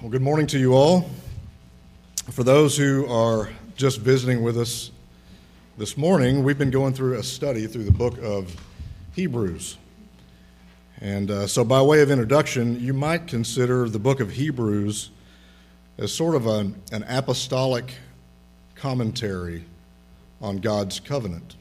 Well, good morning to you all. For those who are just visiting with us this morning, we've been going through a study through the book of Hebrews. And so by way of introduction, you might consider the book of Hebrews as sort of an apostolic commentary on God's covenant.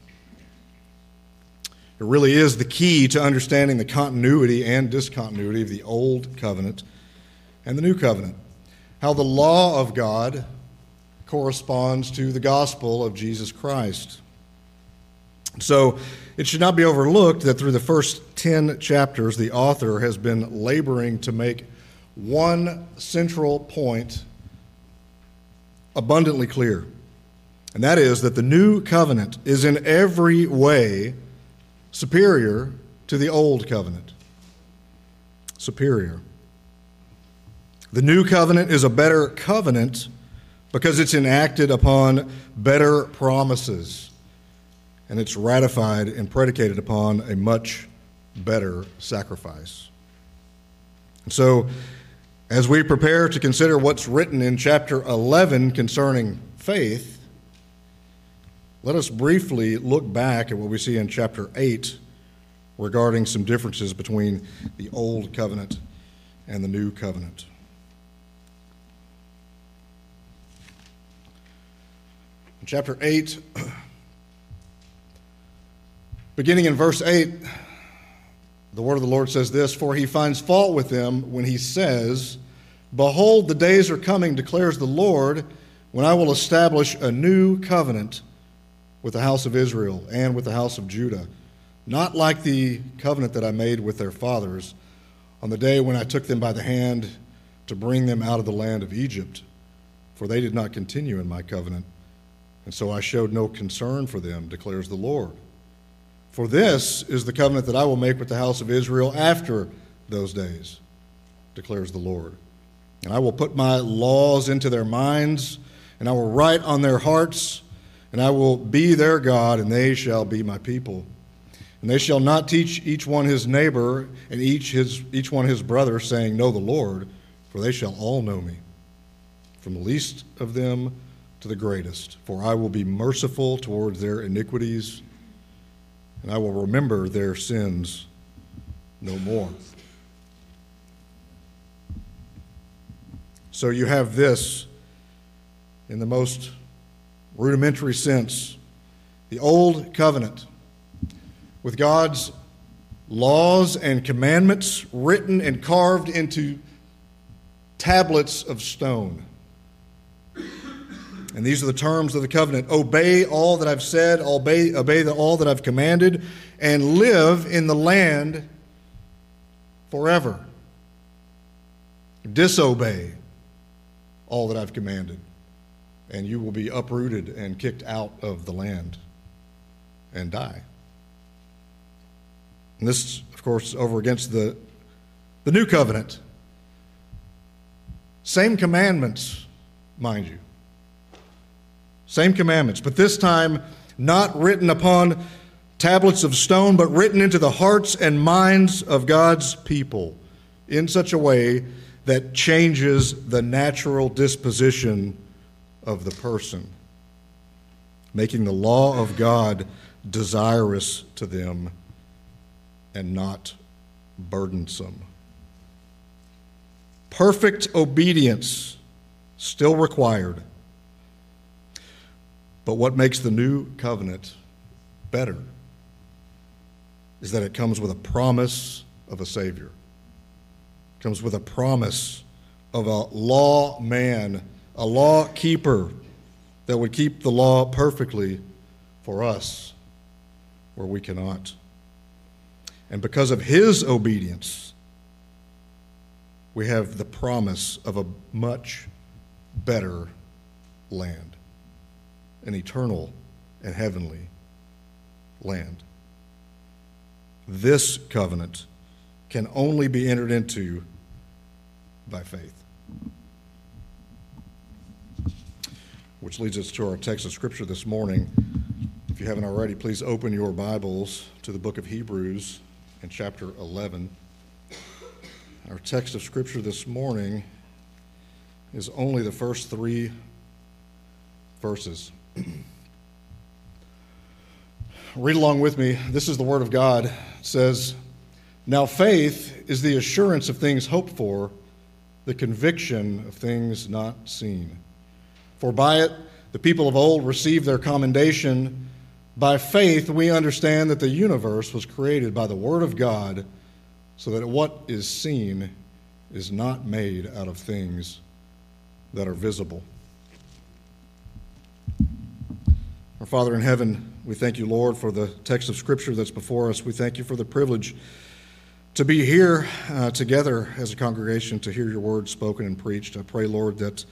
It really is the key to understanding the continuity and discontinuity of the Old Covenant and the New Covenant, how the law of God corresponds to the gospel of Jesus Christ. So it should not be overlooked that through the first 10 chapters, the author has been laboring to make one central point abundantly clear, and that is that the New Covenant is in every way superior to the Old Covenant. Superior. The New Covenant is a better covenant because it's enacted upon better promises, and it's ratified and predicated upon a much better sacrifice. And so, as we prepare to consider what's written in chapter 11 concerning faith, let us briefly look back at what we see in chapter 8 regarding some differences between the Old Covenant and the New Covenant. In chapter 8, beginning in verse 8, the word of the Lord says this, "For he finds fault with them when he says, 'Behold, the days are coming, declares the Lord, when I will establish a new covenant with the house of Israel and with the house of Judah, not like the covenant that I made with their fathers on the day when I took them by the hand to bring them out of the land of Egypt, for they did not continue in my covenant. And so I showed no concern for them, declares the Lord. For this is the covenant that I will make with the house of Israel after those days, declares the Lord. And I will put my laws into their minds, and I will write on their hearts, and I will be their God, and they shall be my people. And they shall not teach each one his neighbor and each one his brother, saying, Know the Lord, for they shall all know me, from the least of them to the greatest. For I will be merciful towards their iniquities, and I will remember their sins no more.'" So you have this, in the most rudimentary sense, the Old Covenant, with God's laws and commandments written and carved into tablets of stone. And these are the terms of the covenant. Obey all that I've said, obey all that I've commanded, and live in the land forever. Disobey all that I've commanded, and you will be uprooted and kicked out of the land and die. And this, of course, over against the new covenant. Same commandments, mind you. Same commandments, but this time not written upon tablets of stone, but written into the hearts and minds of God's people in such a way that changes the natural disposition of the person, making the law of God desirous to them and not burdensome. Perfect obedience still required. But what makes the new covenant better is that it comes with a promise of a Savior. It comes with a promise of a law man, a law keeper that would keep the law perfectly for us where we cannot. And because of his obedience, we have the promise of a much better land, an eternal and heavenly land. This covenant can only be entered into by faith. Which leads us to our text of Scripture this morning. If you haven't already, please open your Bibles to the book of Hebrews in chapter 11. Our text of Scripture this morning is only the first 3 verses. Read along with me. This is the Word of God. It says, "Now faith is the assurance of things hoped for, the conviction of things not seen. For by it the people of old received their commendation. By faith we understand that the universe was created by the Word of God, so that what is seen is not made out of things that are visible." Our Father in heaven, we thank you, Lord, for the text of Scripture that's before us. We thank you for the privilege to be here together as a congregation to hear your word spoken and preached. I pray, Lord, that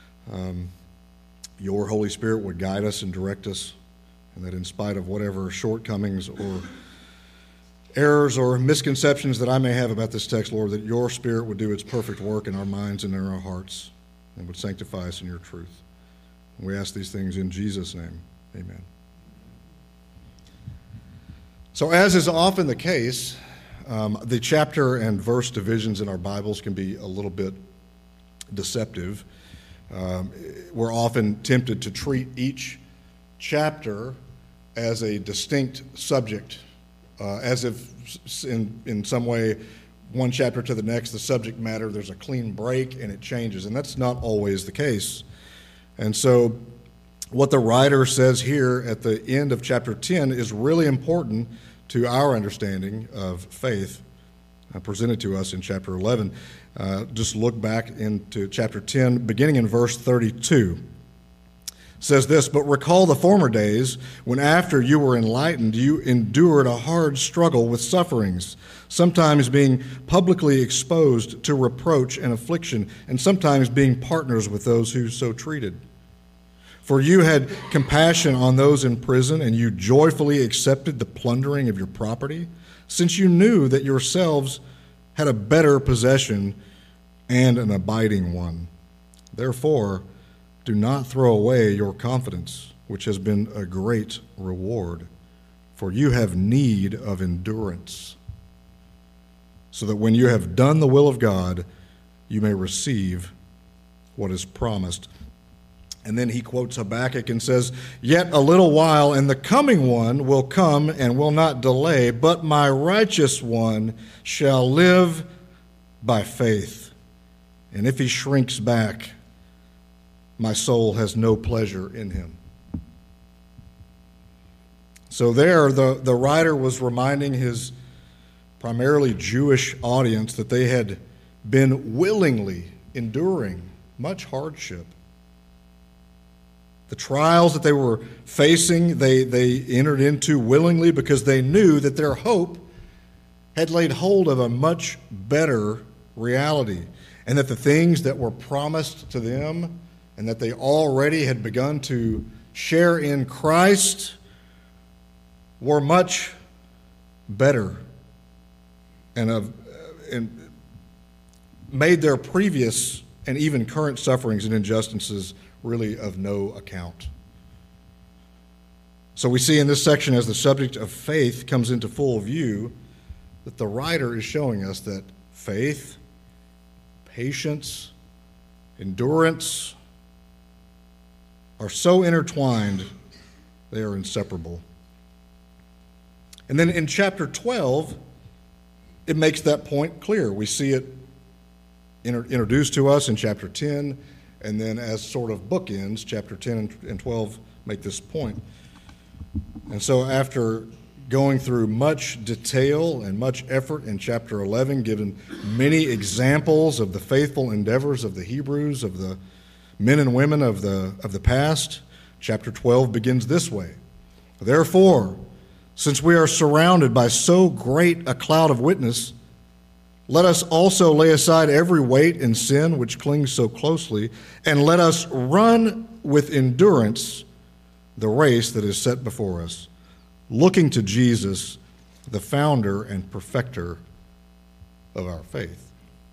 your Holy Spirit would guide us and direct us, and that in spite of whatever shortcomings or errors or misconceptions that I may have about this text, Lord, that your Spirit would do its perfect work in our minds and in our hearts and would sanctify us in your truth. And we ask these things in Jesus' name. Amen. So as is often the case, the chapter and verse divisions in our Bibles can be a little bit deceptive. We're often tempted to treat each chapter as a distinct subject, as if in some way, one chapter to the next, the subject matter, there's a clean break and it changes, and that's not always the case. And so what the writer says here at the end of chapter 10 is really important to our understanding of faith presented to us in chapter 11. Just look back into chapter 10, beginning in verse 32. It says this, "But recall the former days when after you were enlightened, you endured a hard struggle with sufferings, sometimes being publicly exposed to reproach and affliction, and sometimes being partners with those who so treated. For you had compassion on those in prison, and you joyfully accepted the plundering of your property, since you knew that yourselves had a better possession and an abiding one. Therefore, do not throw away your confidence, which has been a great reward, for you have need of endurance, so that when you have done the will of God, you may receive what is promised." And then he quotes Habakkuk and says, "Yet a little while, and the coming one will come and will not delay, but my righteous one shall live by faith. And if he shrinks back, my soul has no pleasure in him." So there, the writer was reminding his primarily Jewish audience that they had been willingly enduring much hardship. The trials that they were facing, they entered into willingly because they knew that their hope had laid hold of a much better reality, and that the things that were promised to them and that they already had begun to share in Christ were much better and made their previous and even current sufferings and injustices really of no account. So we see in this section, as the subject of faith comes into full view, that the writer is showing us that faith, patience, endurance are so intertwined, they are inseparable. And then in chapter 12, it makes that point clear. We see it introduced to us in chapter 10, and then as sort of bookends, chapter 10 and 12 make this point. And so after going through much detail and much effort in chapter 11, given many examples of the faithful endeavors of the Hebrews, of the men and women of the past, chapter 12 begins this way. "Therefore, since we are surrounded by so great a cloud of witness, let us also lay aside every weight and sin which clings so closely, and let us run with endurance the race that is set before us, looking to Jesus, the founder and perfecter of our faith."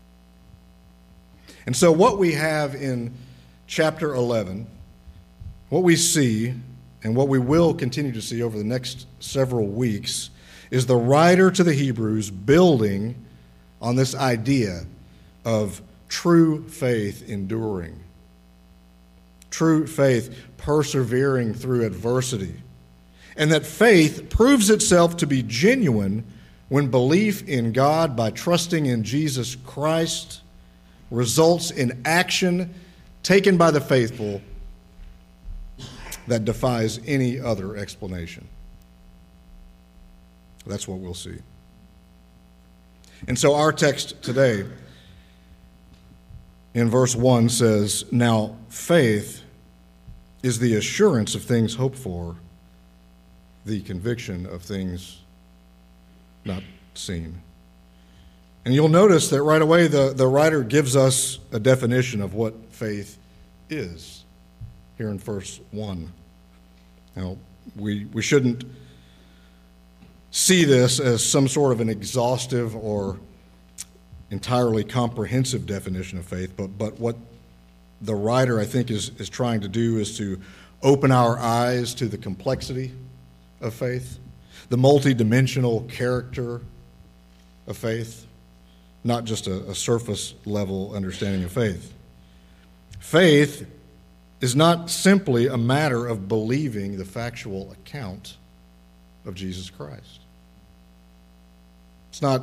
And so what we have in chapter 11, what we see, and what we will continue to see over the next several weeks, is the writer to the Hebrews building on this idea of true faith enduring, true faith persevering through adversity, and that faith proves itself to be genuine when belief in God by trusting in Jesus Christ results in action taken by the faithful that defies any other explanation. That's what we'll see. And so our text today in verse 1 says, "Now faith is the assurance of things hoped for, the conviction of things not seen." And you'll notice that right away the writer gives us a definition of what faith is here in verse 1. Now, we shouldn't see this as some sort of an exhaustive or entirely comprehensive definition of faith, but what the writer, I think, is trying to do is to open our eyes to the complexity of faith, the multidimensional character of faith, not just a surface level understanding of faith. Faith is not simply a matter of believing the factual account of Jesus Christ. It's not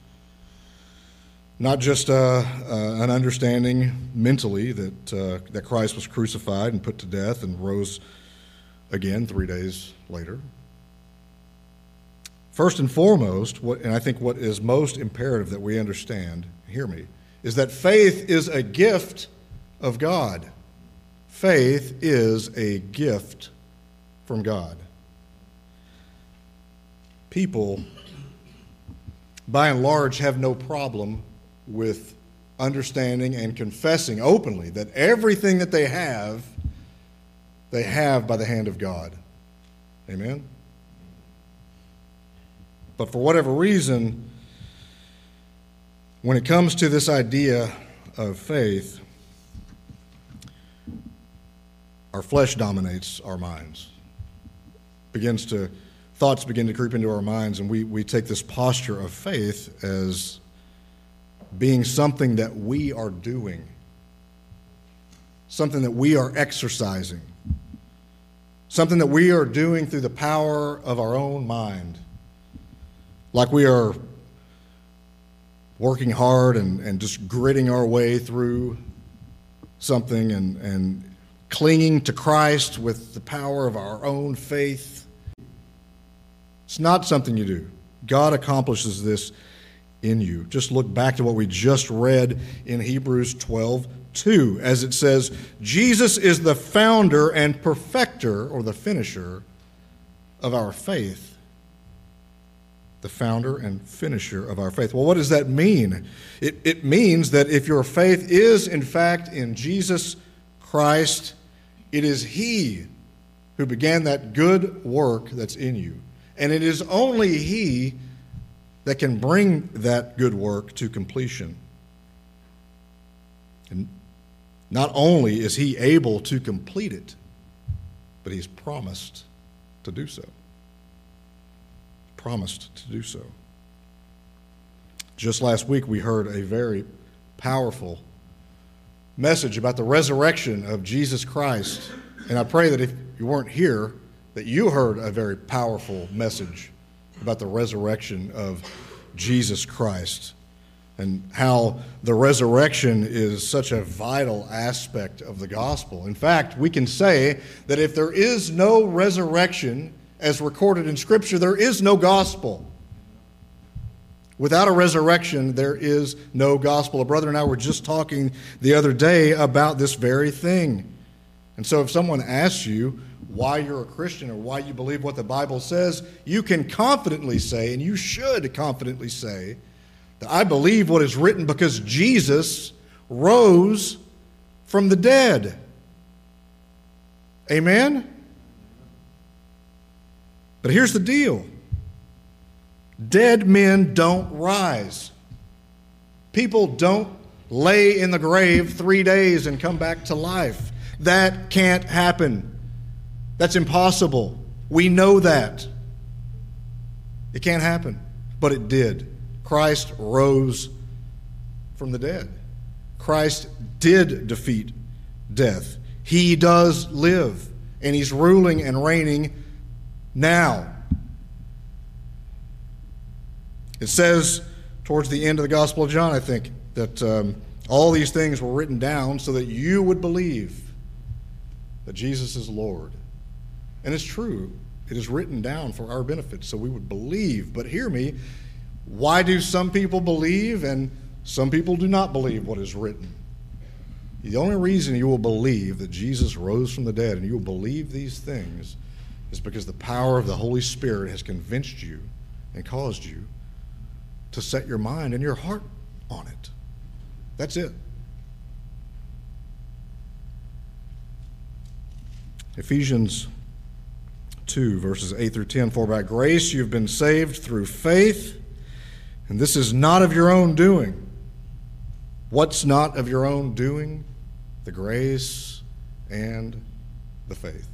just an understanding mentally that Christ was crucified and put to death and rose again 3 days later. First and foremost, and I think what is most imperative that we understand, hear me, is that faith is a gift of God. Faith is a gift from God. People, by and large, have no problem with understanding and confessing openly that everything that they have by the hand of God. Amen? But for whatever reason, when it comes to this idea of faith, our flesh dominates our minds. Thoughts begin to creep into our minds, and we take this posture of faith as being something that we are doing, something that we are exercising, something that we are doing through the power of our own mind. Like we are working hard and just gritting our way through something and clinging to Christ with the power of our own faith. It's not something you do. God accomplishes this in you. Just look back to what we just read in Hebrews 12:2, as it says, Jesus is the founder and perfecter, or the finisher, of our faith. The founder and finisher of our faith. Well, what does that mean? It means that if your faith is, in fact, in Jesus Christ, it is He who began that good work that's in you. And it is only He that can bring that good work to completion. And not only is He able to complete it, but He's promised to do so. Promised to do so. Just last week we heard a very powerful message about the resurrection of Jesus Christ. And I pray that if you weren't here, that you heard a very powerful message about the resurrection of Jesus Christ and how the resurrection is such a vital aspect of the gospel. In fact, we can say that if there is no resurrection as recorded in Scripture, there is no gospel. Without a resurrection, there is no gospel. A brother and I were just talking the other day about this very thing. And so if someone asks you why you're a Christian or why you believe what the Bible says, you can confidently say, and you should confidently say, that I believe what is written because Jesus rose from the dead. Amen? But here's the deal. Dead men don't rise. People don't lay in the grave 3 days and come back to life. That can't happen. That's impossible. We know that. It can't happen. But it did. Christ rose from the dead. Christ did defeat death. He does live, and he's ruling and reigning now. It says towards the end of the Gospel of John, I think, that all these things were written down so that you would believe that Jesus is Lord. And it's true. It is written down for our benefit, so we would believe. But hear me, why do some people believe and some people do not believe what is written? The only reason you will believe that Jesus rose from the dead and you will believe these things is because the power of the Holy Spirit has convinced you and caused you to set your mind and your heart on it. That's it. Ephesians 2, verses 8 through 10, for by grace you've been saved through faith, and this is not of your own doing. What's not of your own doing? The grace and the faith.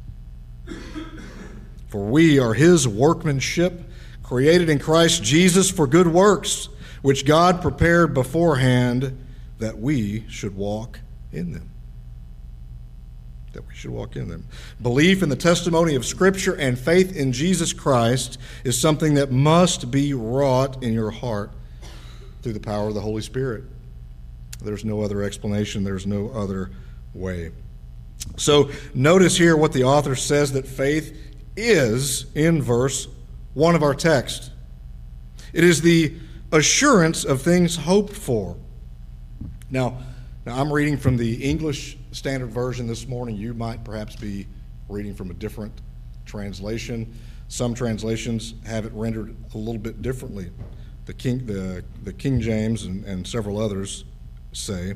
For we are his workmanship, created in Christ Jesus for good works, which God prepared beforehand that we should walk in them. That we should walk in them. Belief in the testimony of Scripture and faith in Jesus Christ is something that must be wrought in your heart through the power of the Holy Spirit. There's no other explanation. There's no other way. So notice here what the author says that faith is in verse 1 of our text. It is the assurance of things hoped for. Now I'm reading from the English Standard Version this morning. You might perhaps be reading from a different translation. Some translations have it rendered a little bit differently. The King James and several others say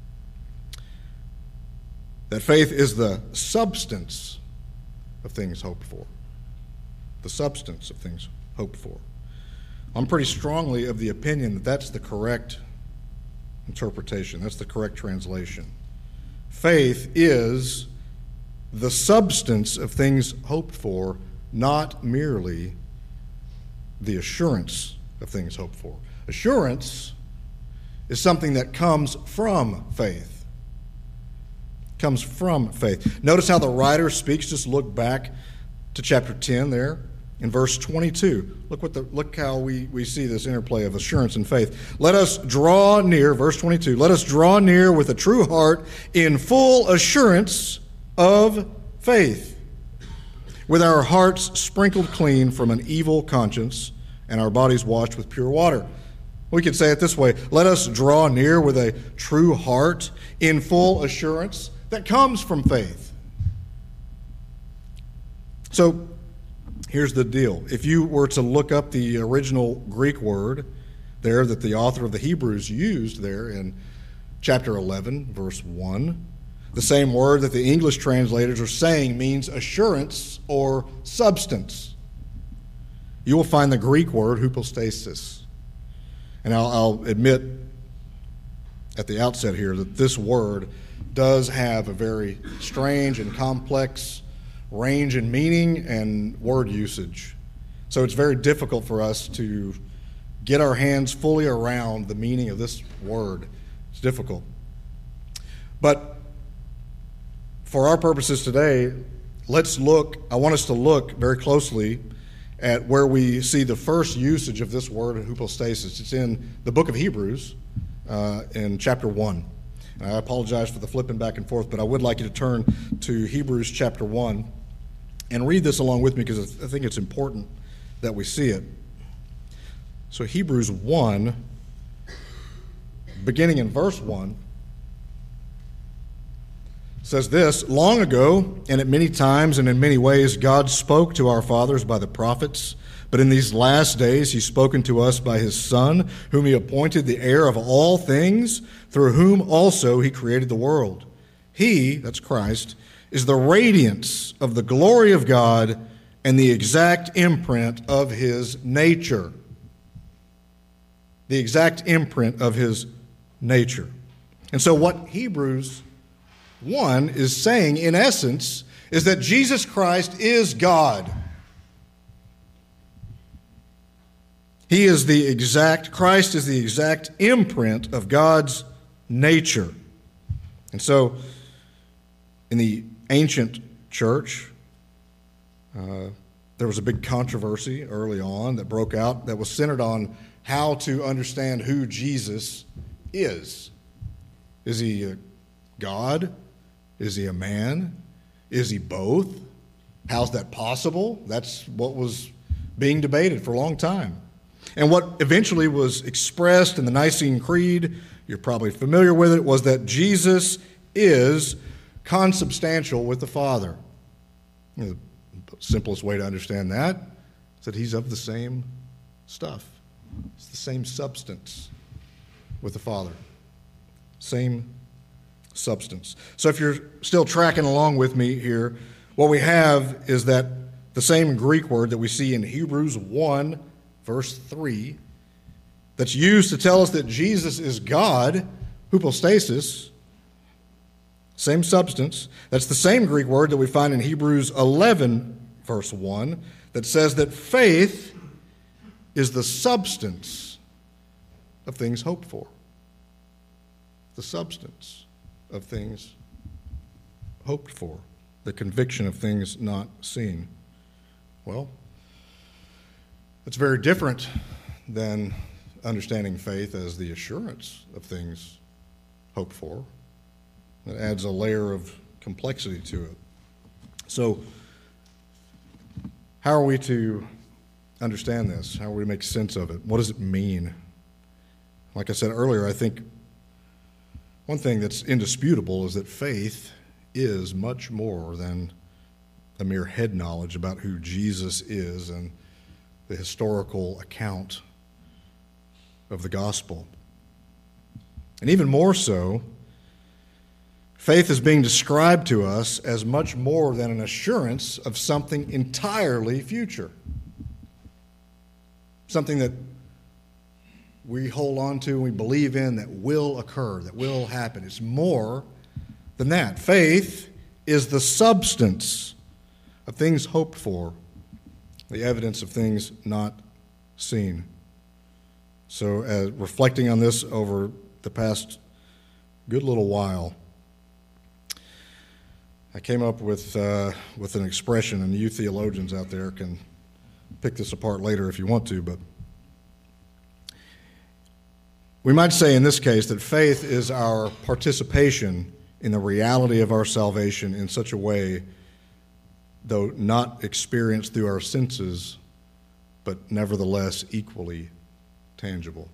that faith is the substance of things hoped for. The substance of things hoped for. I'm pretty strongly of the opinion that that's the correct interpretation. That's the correct translation. Faith is the substance of things hoped for, not merely the assurance of things hoped for. Assurance is something that comes from faith. Comes from faith. Notice how the writer speaks. Just look back to chapter 10 there in verse 22. Look how we see this interplay of assurance and faith. Let us draw near, verse 22, let us draw near with a true heart in full assurance of faith, with our hearts sprinkled clean from an evil conscience and our bodies washed with pure water. We could say it this way: let us draw near with a true heart in full assurance that comes from faith. So here's the deal. If you were to look up the original Greek word there that the author of the Hebrews used there in chapter 11, verse 1, the same word that the English translators are saying means assurance or substance. You will find the Greek word hypostasis. And I'll admit at the outset here that this word does have a very strange and complex range in meaning and word usage. So it's very difficult for us to get our hands fully around the meaning of this word. It's difficult. But for our purposes today, I want us to look very closely at where we see the first usage of this word hypostasis. It's in the book of Hebrews in chapter 1. And I apologize for the flipping back and forth, but I would like you to turn to Hebrews chapter 1 and read this along with me because I think it's important that we see it. So Hebrews 1, beginning in verse 1, says this: long ago, and at many times and in many ways, God spoke to our fathers by the prophets, but in these last days he's spoken to us by his Son, whom he appointed the heir of all things, through whom also he created the world. He, that's Christ, is the radiance of the glory of God and the exact imprint of his nature. The exact imprint of his nature. And so what Hebrews 1 is saying, in essence, is that Jesus Christ is God. Christ is the exact imprint of God's nature. And so, in the ancient church, there was a big controversy early on that broke out that was centered on how to understand who Jesus is. Is he a God? Is he a man? Is he both? How's that possible? That's what was being debated for a long time. And what eventually was expressed in the Nicene Creed, you're probably familiar with it, was that Jesus is consubstantial with the Father. The simplest way to understand that is that he's of the same stuff. It's the same substance with the Father. Same substance. So if you're still tracking along with me here, what we have is that the same Greek word that we see in Hebrews 1, verse 3, that's used to tell us that Jesus is God, hypostasis, same substance. That's the same Greek word that we find in Hebrews 11, verse 1, that says that faith is the substance of things hoped for. The substance of things hoped for. The conviction of things not seen. Well, it's very different than understanding faith as the assurance of things hoped for. It adds a layer of complexity to it. So, how are we to understand this? How are we to make sense of it? What does it mean? Like I said earlier, I think one thing that's indisputable is that faith is much more than a mere head knowledge about who Jesus is and the historical account of the gospel. And even more so, faith is being described to us as much more than an assurance of something entirely future. Something that we hold on to and we believe in that will occur, that will happen. It's more than that. Faith is the substance of things hoped for, the evidence of things not seen. So, reflecting on this over the past good little while, I came up with an expression, and you theologians out there can pick this apart later if you want to, but we might say in this case that faith is our participation in the reality of our salvation in such a way, though not experienced through our senses, but nevertheless equally tangible.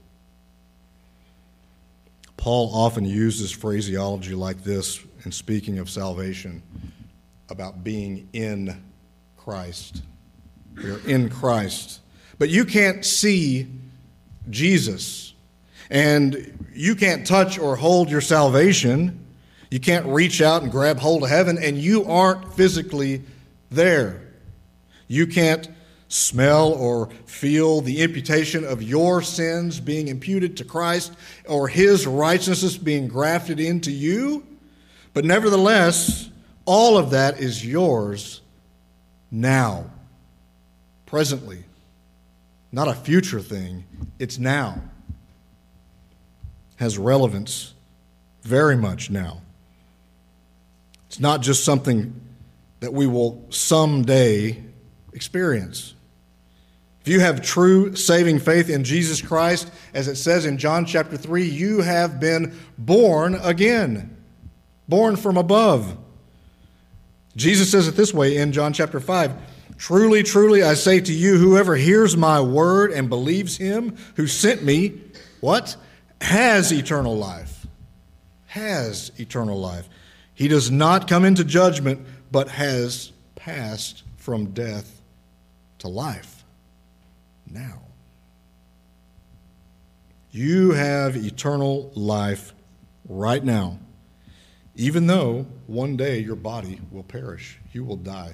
Paul often uses phraseology like this in speaking of salvation, about being in Christ. We are in Christ. But you can't see Jesus, and you can't touch or hold your salvation. You can't reach out and grab hold of heaven, and you aren't physically there. You can't smell or feel the imputation of your sins being imputed to Christ or his righteousness being grafted into you. But nevertheless, all of that is yours now, presently. Not a future thing, it's now. Has relevance very much now. It's not just something that we will someday experience. If you have true saving faith in Jesus Christ, as it says in John chapter 3, you have been born again, born from above. Jesus says it this way in John chapter 5, "Truly, truly, I say to you, whoever hears my word and believes him who sent me," what? "Has eternal life." Has eternal life. He does not come into judgment, but has passed from death to life. Now. You have eternal life right now, even though one day your body will perish. You will die.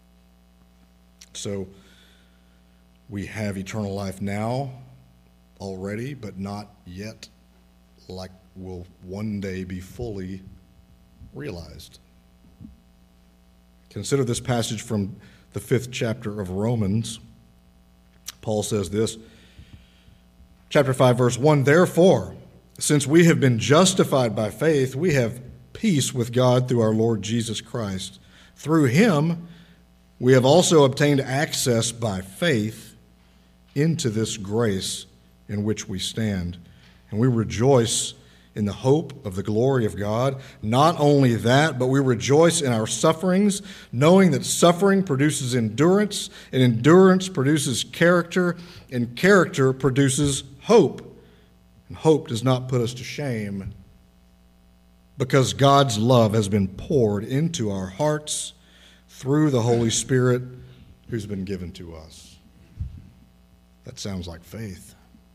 So we have eternal life now already, but not yet like will one day be fully realized. Consider this passage from the 5th chapter of Romans. Paul says this, chapter 5, verse 1, "Therefore, since we have been justified by faith, we have peace with God through our Lord Jesus Christ. Through him, we have also obtained access by faith into this grace in which we stand. And we rejoice in the hope of the glory of God. Not only that, but we rejoice in our sufferings, knowing that suffering produces endurance, and endurance produces character, and character produces hope. And hope does not put us to shame, because God's love has been poured into our hearts through the Holy Spirit who's been given to us. That sounds like faith.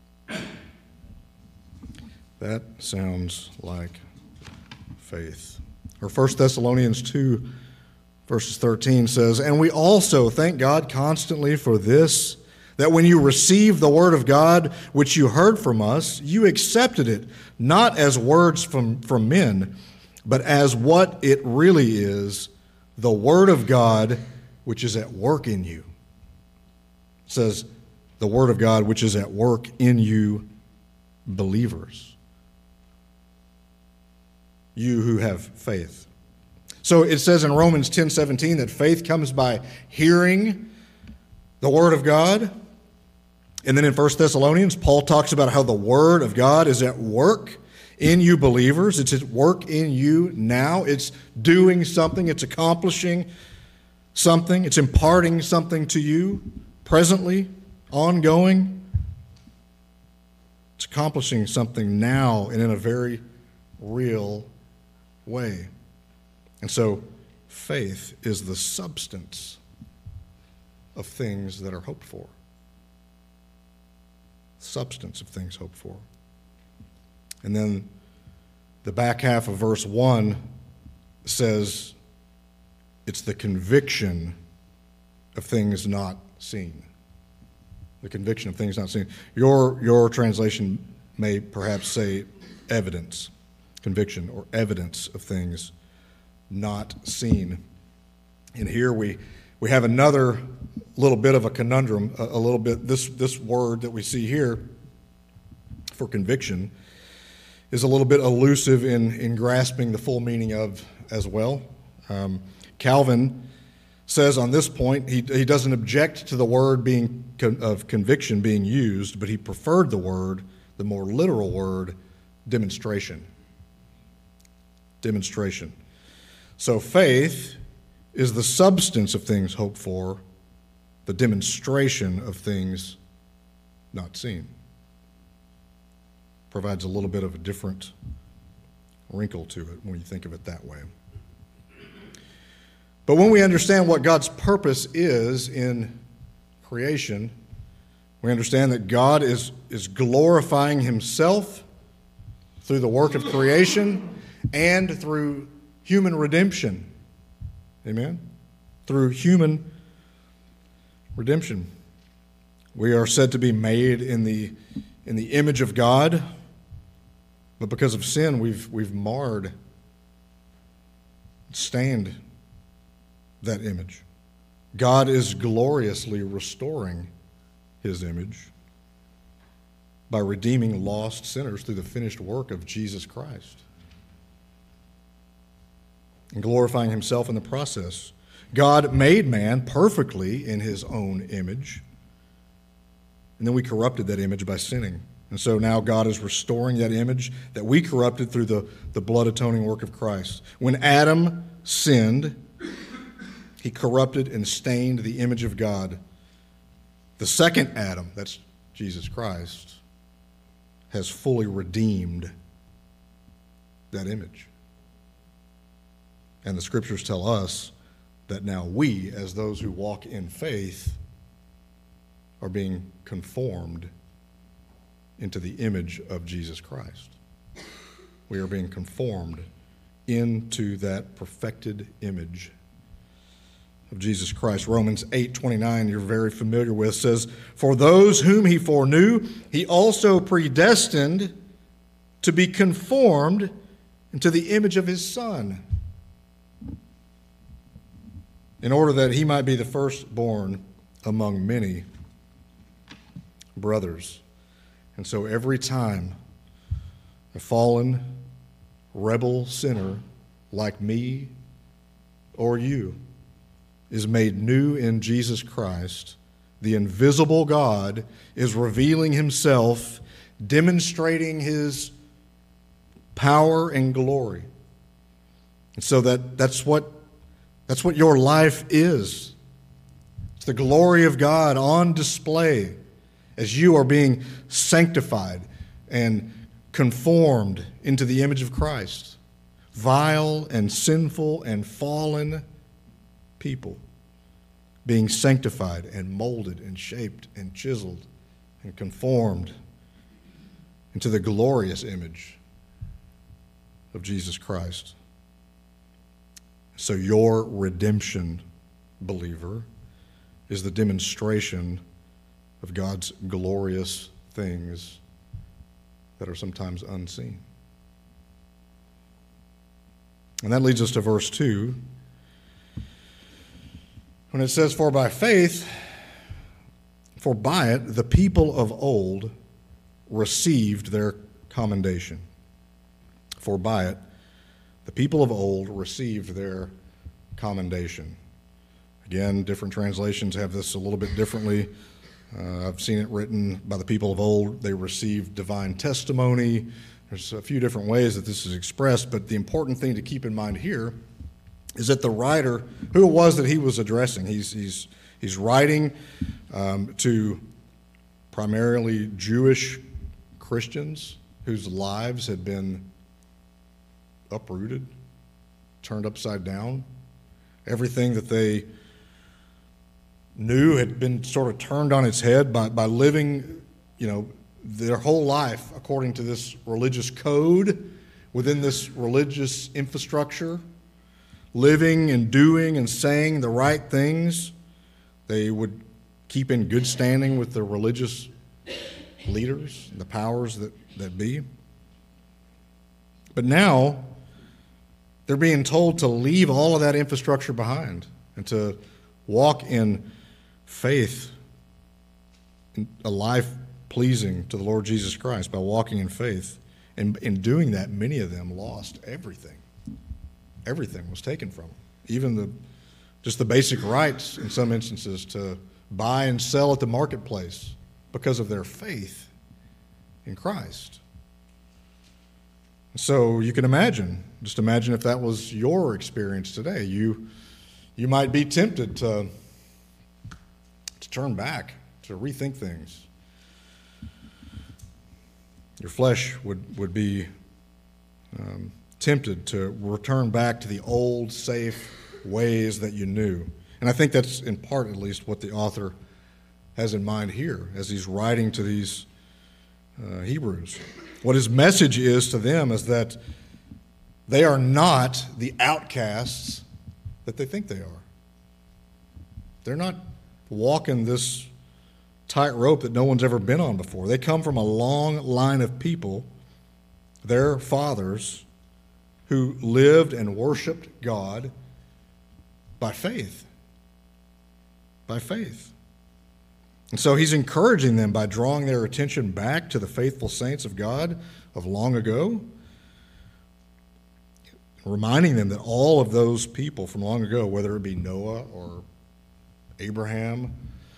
That sounds like faith. Or 1 Thessalonians 2, verses 13 says, "And we also thank God constantly for this, that when you received the word of God, which you heard from us, you accepted it, not as words from men, but as what it really is, the word of God, which is at work in you." It says, the word of God, which is at work in you believers. You who have faith. So it says in Romans 10:17 that faith comes by hearing the word of God. And then in 1 Thessalonians, Paul talks about how the word of God is at work in you believers. It's at work in you now. It's doing something. It's accomplishing something. It's imparting something to you presently, ongoing. It's accomplishing something now and in a very real way. And so faith is the substance of things that are hoped for. Substance of things hoped for. And then the back half of verse 1 says it's the conviction of things not seen. The conviction of things not seen. Your translation may perhaps say evidence, conviction, or evidence of things not seen. And here we have another little bit of a conundrum, a little bit. This word that we see here for conviction is a little bit elusive in grasping the full meaning of as well. Calvin says on this point, he doesn't object to the word of conviction being used, but he preferred the more literal word, demonstration. Demonstration. So faith is the substance of things hoped for, the demonstration of things not seen. Provides a little bit of a different wrinkle to it when you think of it that way. But when we understand what God's purpose is in creation, we understand that God is glorifying himself through the work of creation and through human redemption. Amen? Through human redemption. We are said to be made in the image of God, but because of sin, we've marred, stained that image. God is gloriously restoring his image by redeeming lost sinners through the finished work of Jesus Christ and glorifying himself in the process. God made man perfectly in his own image, and then we corrupted that image by sinning. And so now God is restoring that image that we corrupted through the blood-atoning work of Christ. When Adam sinned, he corrupted and stained the image of God. The second Adam, that's Jesus Christ, has fully redeemed that image. And the scriptures tell us that now we, as those who walk in faith, are being conformed into the image of Jesus Christ. We are being conformed into that perfected image of Jesus Christ. Romans 8:29, you're very familiar with, says, "For those whom he foreknew, he also predestined to be conformed into the image of his Son, in order that he might be the firstborn among many brothers." And so every time a fallen, rebel sinner like me or you is made new in Jesus Christ, the invisible God is revealing himself, demonstrating his power and glory. And so that's what your life is. It's the glory of God on display as you are being sanctified and conformed into the image of Christ. Vile and sinful and fallen people being sanctified and molded and shaped and chiseled and conformed into the glorious image of Jesus Christ. So your redemption, believer, is the demonstration of God's glorious things that are sometimes unseen. And that leads us to verse 2, when it says, for by it the people of old received their commendation. For by it the people of old received their commendation. Again, different translations have this a little bit differently. I've seen it written by the people of old, they received divine testimony. There's a few different ways that this is expressed, but the important thing to keep in mind here is that the writer, who it was that he was addressing, he's writing to primarily Jewish Christians whose lives had been uprooted, turned upside down. Everything that they knew had been sort of turned on its head by living, their whole life according to this religious code, within this religious infrastructure, living and doing and saying the right things. They would keep in good standing with the religious leaders, the powers that be. But now, they're being told to leave all of that infrastructure behind and to walk in faith, in a life pleasing to the Lord Jesus Christ by walking in faith. And in doing that, many of them lost everything. Everything was taken from them. Even just the basic rights, in some instances, to buy and sell at the marketplace because of their faith in Christ. So you can just imagine if that was your experience today. You might be tempted to turn back, to rethink things. Your flesh would be tempted to return back to the old, safe ways that you knew. And I think that's, in part at least, what the author has in mind here as he's writing to these Hebrews. What his message is to them is that they are not the outcasts that they think they are. They're not walking this tightrope that no one's ever been on before. They come from a long line of people, their fathers, who lived and worshiped God by faith. By faith. And so he's encouraging them by drawing their attention back to the faithful saints of God of long ago, reminding them that all of those people from long ago, whether it be Noah or Abraham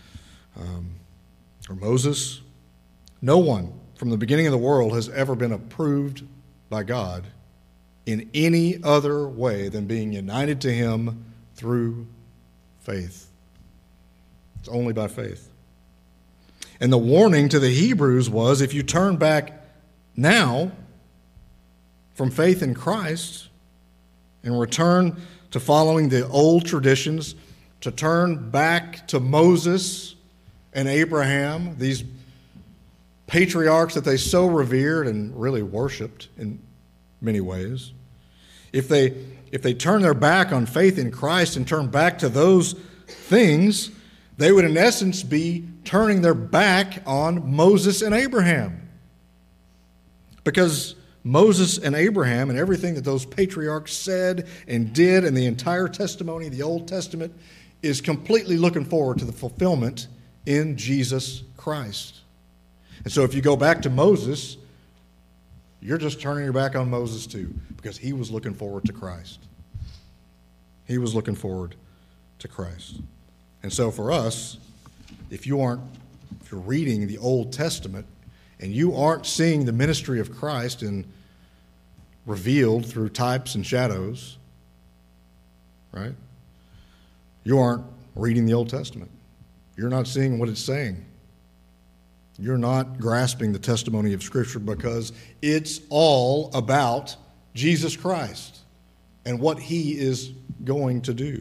or Moses, no one from the beginning of the world has ever been approved by God in any other way than being united to him through faith. It's only by faith. And the warning to the Hebrews was, if you turn back now from faith in Christ and return to following the old traditions, to turn back to Moses and Abraham, these patriarchs that they so revered and really worshiped in many ways, if they turn their back on faith in Christ and turn back to those things, they would in essence be turning their back on Moses and Abraham. Because Moses and Abraham and everything that those patriarchs said and did and the entire testimony of the Old Testament is completely looking forward to the fulfillment in Jesus Christ. And so if you go back to Moses, you're just turning your back on Moses too, because he was looking forward to Christ. He was looking forward to Christ. And so for us, if you're reading the Old Testament and you aren't seeing the ministry of Christ revealed through types and shadows, right? You aren't reading the Old Testament. You're not seeing what it's saying. You're not grasping the testimony of Scripture, because it's all about Jesus Christ and what he is going to do.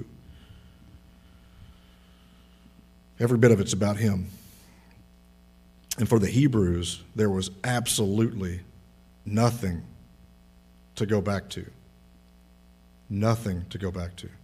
Every bit of it's about him. And for the Hebrews, there was absolutely nothing to go back to. Nothing to go back to.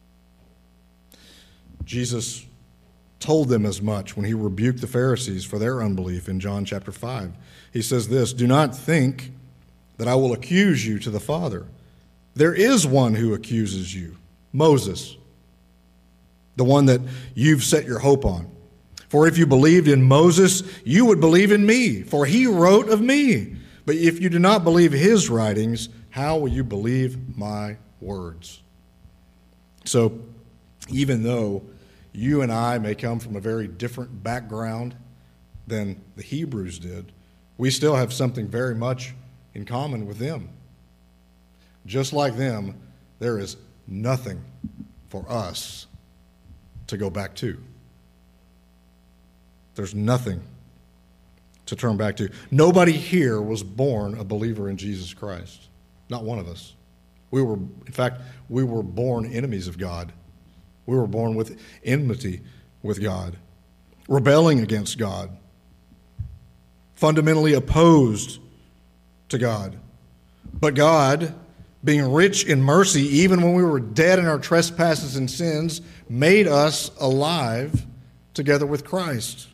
Jesus told them as much when he rebuked the Pharisees for their unbelief in John chapter 5. He says this, "Do not think that I will accuse you to the Father. There is one who accuses you, Moses, the one that you've set your hope on. For if you believed in Moses, you would believe in me, for he wrote of me. But if you do not believe his writings, how will you believe my words?" So, even though you and I may come from a very different background than the Hebrews did, we still have something very much in common with them. Just like them, there is nothing for us to go back to. There's nothing to turn back to. Nobody here was born a believer in Jesus Christ. Not one of us. We were born enemies of God. We were born with enmity with God, rebelling against God, fundamentally opposed to God. But God, being rich in mercy, even when we were dead in our trespasses and sins, made us alive together with Christ.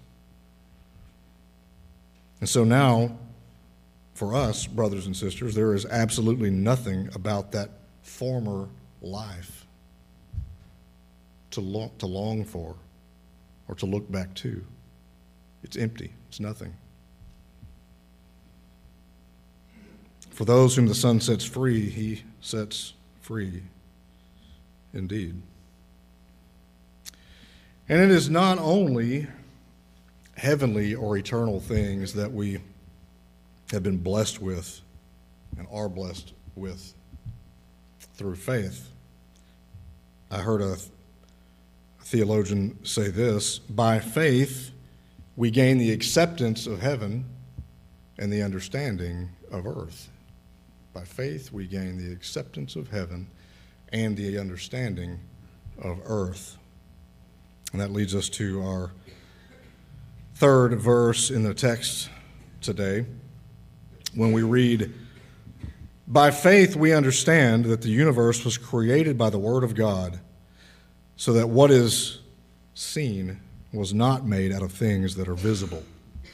And so now, for us, brothers and sisters, there is absolutely nothing about that former life to long for or to look back to. It's empty. It's nothing. For those whom the Son sets free, he sets free indeed. And it is not only heavenly or eternal things that we have been blessed with and are blessed with through faith. I heard a theologian say this: by faith we gain the acceptance of heaven and the understanding of earth. By faith we gain the acceptance of heaven and the understanding of earth. And that leads us to our third verse in the text today, when we read, "By faith we understand that the universe was created by the word of God, so that what is seen was not made out of things that are visible."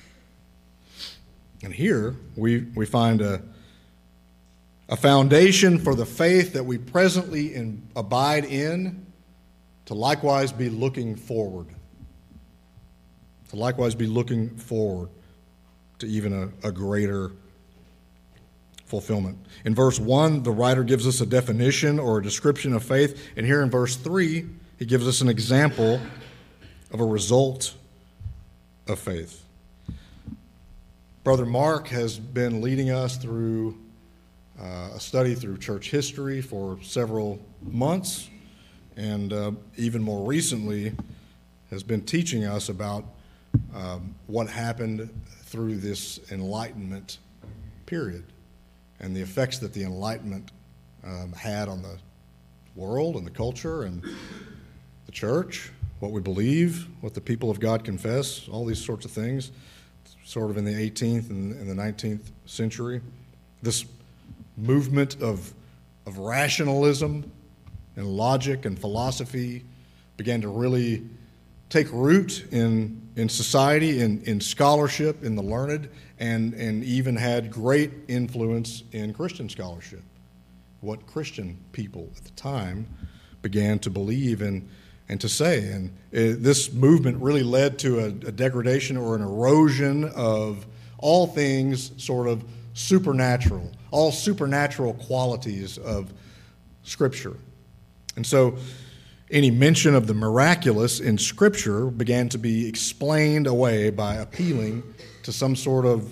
And here we find a foundation for the faith that we presently abide in, to likewise be looking forward. To likewise be looking forward to even a greater fulfillment. In verse 1, the writer gives us a definition or a description of faith, and here in verse 3, he gives us an example of a result of faith. Brother Mark has been leading us through a study through church history for several months, and even more recently has been teaching us about what happened through this Enlightenment period and the effects that the Enlightenment had on the world and the culture and the church, what we believe, what the people of God confess, all these sorts of things, sort of in the 18th and the 19th century. This movement of rationalism and logic and philosophy began to really take root in society, in scholarship, in the learned, and even had great influence in Christian scholarship. What Christian people at the time began to believe and to say. And this movement really led to a degradation or an erosion of all things sort of supernatural, all supernatural qualities of Scripture. And so any mention of the miraculous in Scripture began to be explained away by appealing to some sort of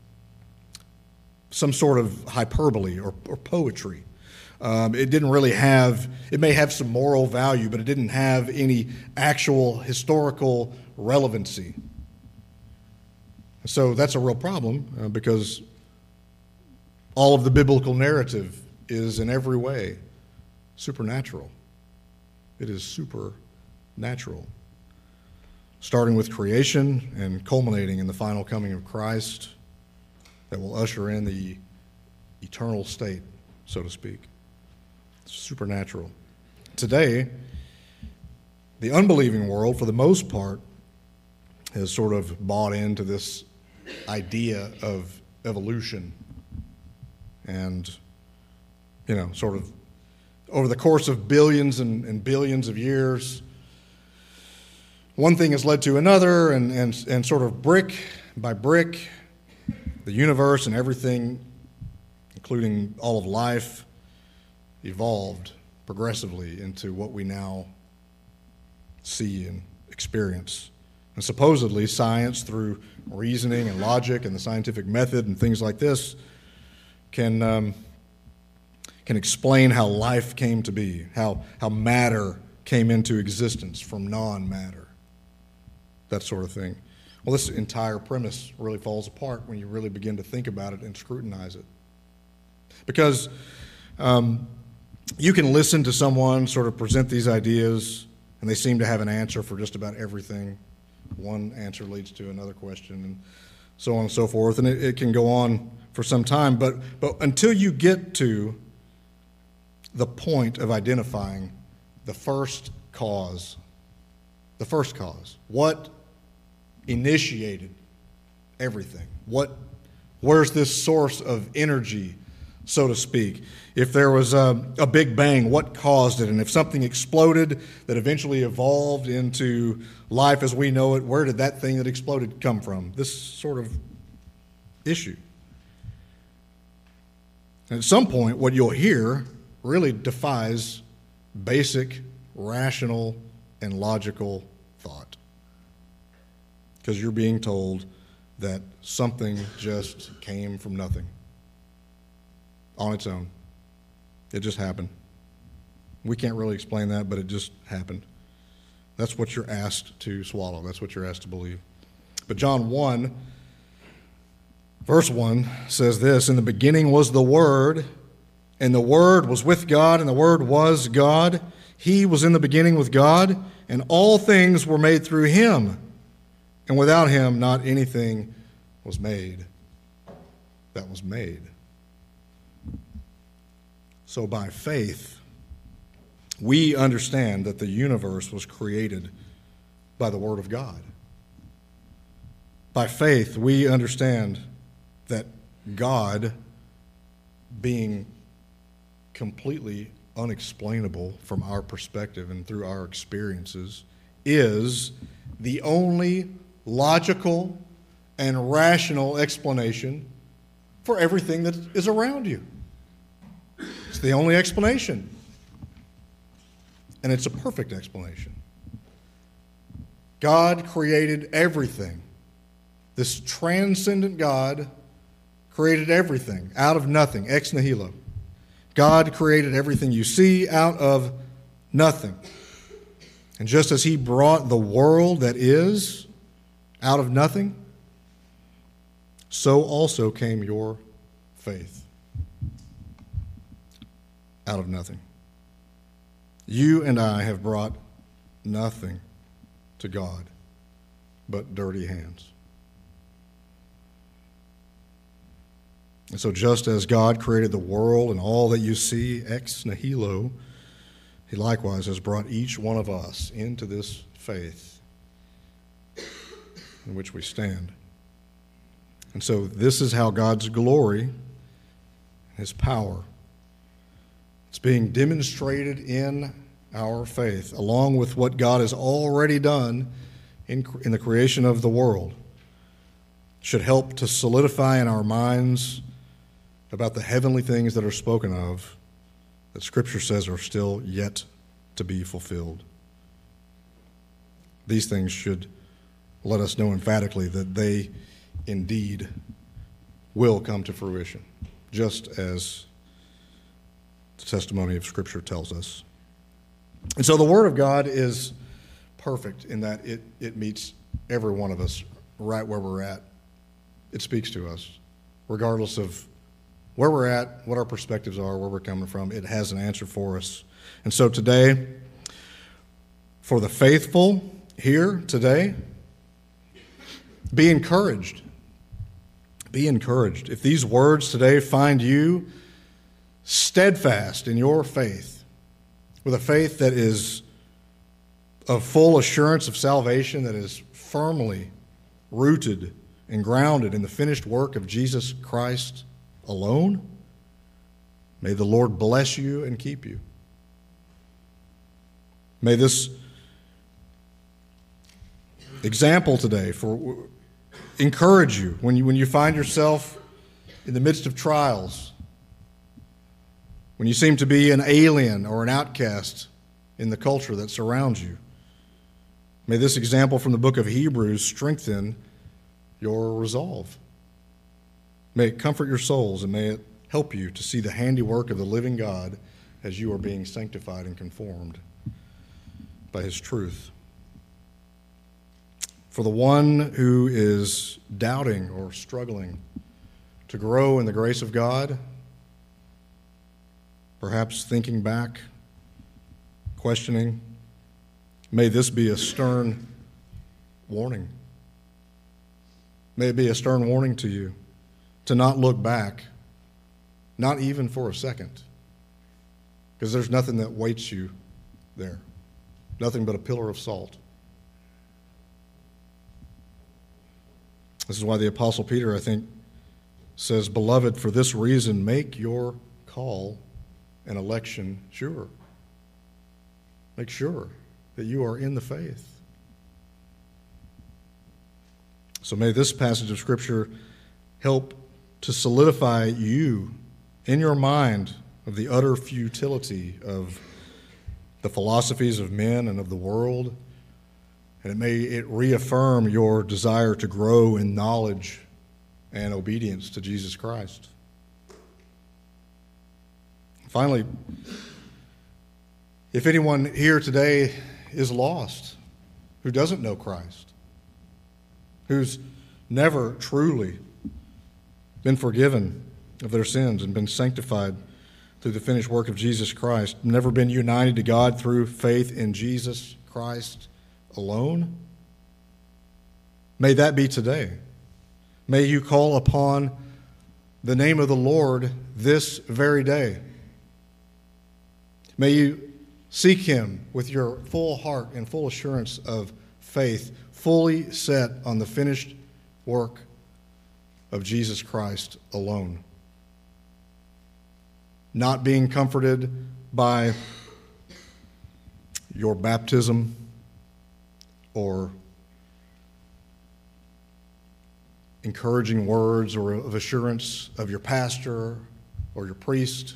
hyperbole or poetry. It didn't really have, it may have some moral value, but it didn't have any actual historical relevancy. So that's a real problem because all of the biblical narrative is in every way supernatural. It is supernatural, starting with creation and culminating in the final coming of Christ that will usher in the eternal state, so to speak. It's supernatural. Today, the unbelieving world, for the most part, has sort of bought into this idea of evolution and, sort of over the course of billions and billions of years, one thing has led to another, and sort of brick by brick, the universe and everything, including all of life, evolved progressively into what we now see and experience. And supposedly, science, through reasoning and logic and the scientific method and things like this, can explain how life came to be, how matter came into existence from non-matter, that sort of thing. Well, this entire premise really falls apart when you really begin to think about it and scrutinize it. Because you can listen to someone sort of present these ideas, and they seem to have an answer for just about everything. One answer leads to another question, and so on and so forth. And it can go on for some time, but until you get to the point of identifying the first cause, what initiated everything? Where's this source of energy, so to speak? If there was a big bang, what caused it? And if something exploded that eventually evolved into life as we know it, where did that thing that exploded come from? This sort of issue. And at some point, what you'll hear really defies basic, rational, and logical thought. Because you're being told that something just came from nothing on its own. It just happened. We can't really explain that, but it just happened. That's what you're asked to swallow. That's what you're asked to believe. But John 1, verse 1 says this: "In the beginning was the Word, and the Word was with God, and the Word was God. He was in the beginning with God, and all things were made through Him. And without Him, not anything was made that was made." So by faith, we understand that the universe was created by the Word of God. By faith, we understand that God, being completely unexplainable from our perspective and through our experiences, is the only logical and rational explanation for everything that is around you. It's the only explanation. And it's a perfect explanation. God created everything. This transcendent God created everything out of nothing, ex nihilo. God created everything you see out of nothing. And just as He brought the world that is out of nothing, so also came your faith out of nothing. You and I have brought nothing to God but dirty hands. And so just as God created the world and all that you see ex nihilo, He likewise has brought each one of us into this faith in which we stand. And so this is how God's glory, His power, it's being demonstrated in our faith, along with what God has already done in the creation of the world, should help to solidify in our minds about the heavenly things that are spoken of that Scripture says are still yet to be fulfilled. These things should let us know emphatically that they indeed will come to fruition, just as the testimony of Scripture tells us. And so the Word of God is perfect in that it meets every one of us right where we're at. It speaks to us, regardless of where we're at, what our perspectives are, where we're coming from. It has an answer for us. And so today, for the faithful here today, be encouraged. Be encouraged. If these words today find you steadfast in your faith, with a faith that is of full assurance of salvation, that is firmly rooted and grounded in the finished work of Jesus Christ alone, may the Lord bless you and keep you. May this example today encourage you when you find yourself in the midst of trials, when you seem to be an alien or an outcast in the culture that surrounds you. May this example from the book of Hebrews strengthen your resolve. May it comfort your souls, and may it help you to see the handiwork of the living God as you are being sanctified and conformed by His truth. For the one who is doubting or struggling to grow in the grace of God, perhaps thinking back, questioning, may this be a stern warning. May it be a stern warning to you to not look back, not even for a second, because there's nothing that waits you there, nothing but a pillar of salt. This is why the Apostle Peter, I think, says, "Beloved, for this reason, make your call and election sure." Make sure that you are in the faith. So may this passage of Scripture help to solidify you in your mind of the utter futility of the philosophies of men and of the world, and may it reaffirm your desire to grow in knowledge and obedience to Jesus Christ. Finally, if anyone here today is lost, who doesn't know Christ, who's never truly been forgiven of their sins and been sanctified through the finished work of Jesus Christ, never been united to God through faith in Jesus Christ alone, may that be today. May you call upon the name of the Lord this very day. May you seek Him with your full heart and full assurance of faith, fully set on the finished work of Jesus Christ alone. Not being comforted by your baptism or encouraging words or of assurance of your pastor or your priest,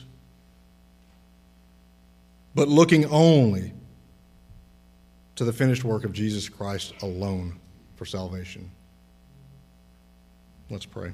but looking only to the finished work of Jesus Christ alone for salvation. Let's pray.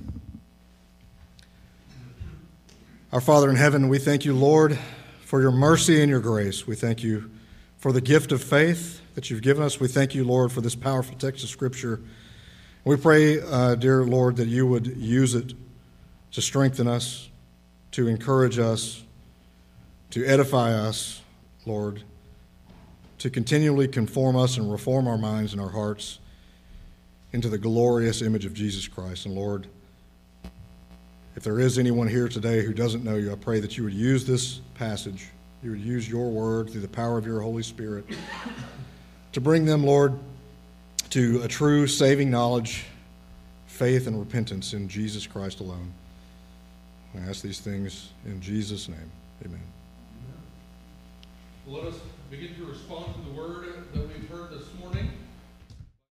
Our Father in heaven, we thank you, Lord, for your mercy and your grace. We thank you for the gift of faith that you've given us. We thank you, Lord, for this powerful text of Scripture. We pray, dear Lord, that you would use it to strengthen us, to encourage us, to edify us, Lord, to continually conform us and reform our minds and our hearts into the glorious image of Jesus Christ. And Lord, if there is anyone here today who doesn't know you, I pray that you would use this passage, you would use your word through the power of your Holy Spirit to bring them, Lord, to a true saving knowledge, faith, and repentance in Jesus Christ alone. I ask these things in Jesus' name. Amen. Let us begin to respond to the word